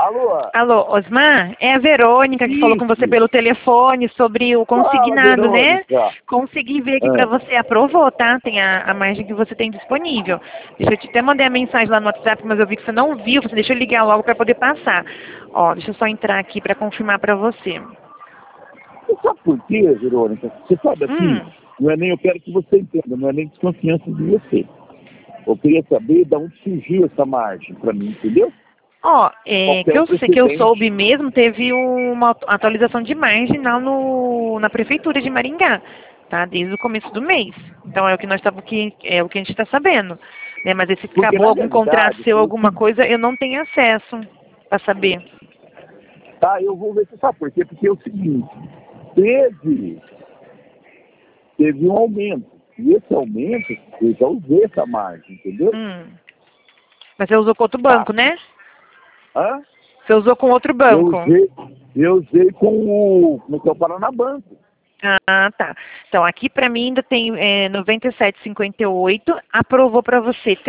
Alô? Alô, Osmar? É a Verônica que falou com você pelo telefone sobre o consignado, né? Consegui ver aqui pra você, aprovou, tá? Tem a margem que você tem disponível. Deixa eu te até mandar a mensagem lá no WhatsApp, mas eu vi que você não viu, você deixa eu ligar logo pra poder passar. Ó, deixa eu só entrar aqui pra confirmar pra você. Você sabe por quê, Verônica? Você sabe assim, não é nem, eu quero que você entenda, não é nem desconfiança de você. Eu queria saber de onde surgiu essa margem pra mim, entendeu? Ó, que eu soube mesmo, teve uma atualização de margem lá na prefeitura de Maringá, tá? Desde o começo do mês. Então é o que nós estamos é o que a gente está sabendo, né? Mas se acabou algum contrato seu, alguma coisa, eu não tenho acesso para saber. Tá, eu vou ver se sabe por quê, porque é o seguinte, teve um aumento. E esse aumento, eu já usei essa margem, entendeu? Mas você usou com outro banco, né? Hã? Você usou com outro banco? Eu usei com o Paranabanco. Ah, tá. Então, aqui para mim ainda tem 97,58. Aprovou para você R$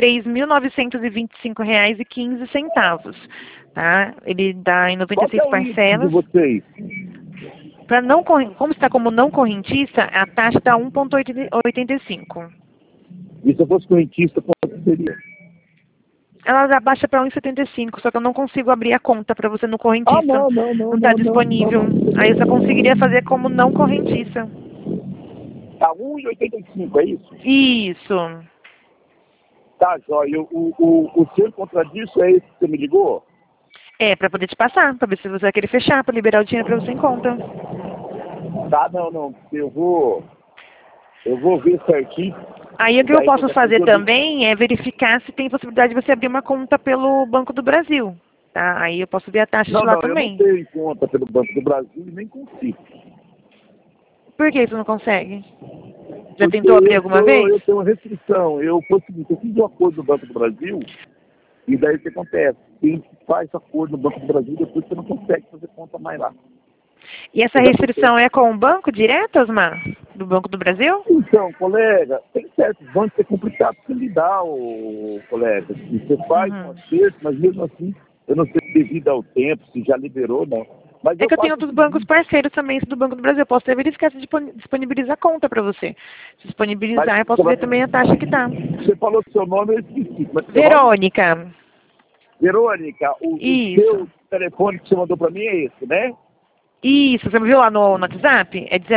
3.925,15, tá? Ele dá em 96 parcelas. De vocês? Para não, como está como não correntista, a taxa está 1,85. E se eu fosse correntista, quanto seria? Ela abaixa para 1,75, só que eu não consigo abrir a conta para você no correntista. Não está disponível. Aí eu só conseguiria fazer como não correntista. Tá 1,85, é isso? Isso. Tá, jóia. O seu contradiço é esse que você me ligou? É, para poder te passar, para ver se você vai querer fechar, para liberar o dinheiro para você em conta. Tá, não. Eu vou ver certinho. Aí o que eu posso fazer também é verificar se tem possibilidade de você abrir uma conta pelo Banco do Brasil, tá? Aí eu posso ver a taxa de lá também. Eu não tenho conta pelo Banco do Brasil e nem consigo. Por que você não consegue? Já tentou abrir alguma vez? Eu tenho uma restrição. Eu fiz um acordo no Banco do Brasil e daí o que acontece? Quem faz acordo no Banco do Brasil, depois você não consegue fazer conta mais lá. E essa restrição é com o banco direto, Osmar? Do Banco do Brasil? Então, colega, tem certos bancos que é complicado você lidar, colega. Você faz um acerto, mas mesmo assim, eu não sei devido ao tempo, se já liberou ou não. Mas é que eu tenho outros bancos parceiros também do Banco do Brasil. Eu posso até verificar se disponibiliza a conta para você. Se disponibilizar, eu posso ver também a taxa que está. Você falou que seu nome, eu esqueci. Verônica. Verônica, o seu telefone que você mandou para mim é esse, né? Isso, você me viu lá no WhatsApp? É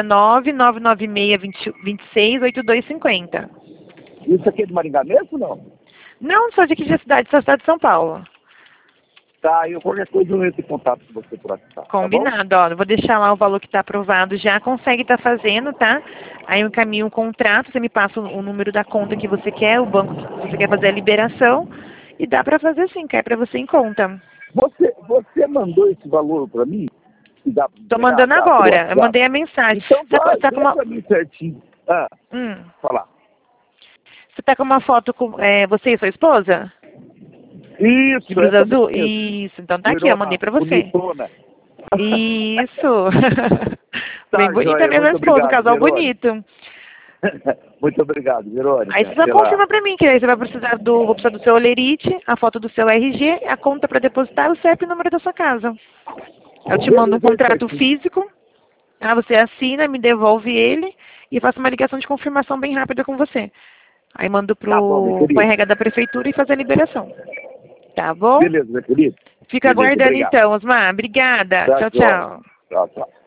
19-996-26-8250. Isso aqui é de Maringá mesmo ou não? Não, sou daqui da cidade, sou da cidade de São Paulo. Tá, qualquer coisa eu entro em contato com você por aqui. Combinado, ó. Eu vou deixar lá o valor que está aprovado, já consegue estar fazendo, tá? Aí eu encaminho um contrato, você me passa o número da conta que você quer, o banco que você quer fazer a liberação, e dá para fazer sim, cai para você em conta. Você mandou esse valor para mim? Tô mandando agora, eu mandei a mensagem. Então tá com pra mim certinho. Falar. Você tá com uma foto com você e sua esposa? Isso. De blusa azul? Isso, então tá aqui, eu mandei pra você. Bonitona. Isso. Bem bonita mesmo a esposa, um casal bonito. Muito obrigado, Verônica. Aí você só confirma pra mim, que aí você vai precisar vou precisar do seu olerite, a foto do seu RG, a conta pra depositar, o CEP e o número da sua casa. Eu te mando um contrato físico, você assina, me devolve ele e faço uma ligação de confirmação bem rápida com você. Aí mando pro RH da prefeitura e fazer a liberação. Tá bom? Beleza, meu querido. Fica aguardando então, Osmar. Obrigada. Tchau, tchau. Tchau, tchau.